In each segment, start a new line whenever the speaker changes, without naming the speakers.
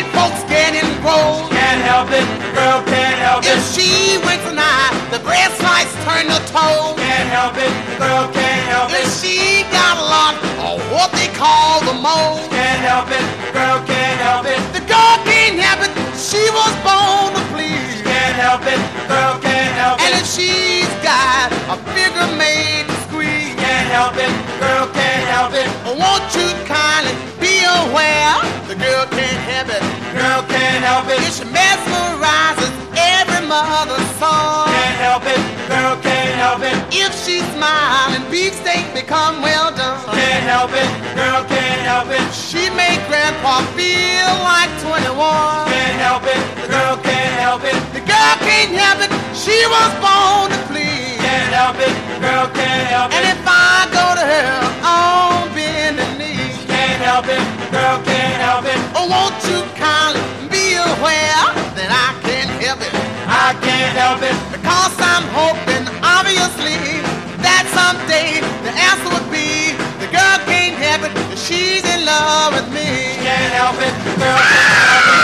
men folks getting grown.
Can't help it, girl can't help it.
If she winks an eye, the grass lights turn to toe.
Can't help it, girl can't help
If
it.
she got a lot of what they call the mold.
Can't help it, girl can't help it.
The girl can't help it, she was born to please.
Can't help it, girl can't help
And
it.
if she's got a figure made to squeeze,
Can't help it, girl can't help it.
won't you kindly be aware? The girl can't help it.
Girl can't help it.
It mesmerizes every mother's soul.
Can't help it, girl can't help it.
If she smile and beefsteak become well done,
Can't help it, girl can't help it.
she make grandpa feel like 21.
Can't help it, the girl can't help it.
The girl can't help it, she was born to please.
Can't help it, girl can't help
And
it.
if I go to her on bending knee,
Can't help it, girl can't help it.
won't you kindly be aware that I can't help it?
I can't help it.
Because I'm hoping, obviously, that someday the answer would be the girl can't help it, she's in love with me.
Can't help it, girl can't help it.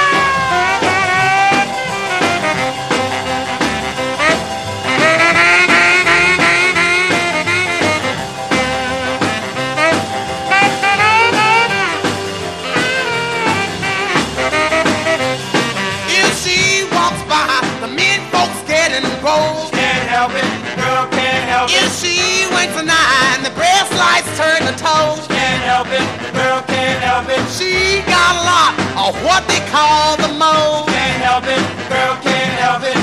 If she walks by, the men folks getting grown.
Can't help it, girl can't help
If
it.
she winks an eye and the brass lights turn to toes,
Can't help it, girl can't help it.
she got a lot of what they call the mold.
Can't help it, girl can't help it.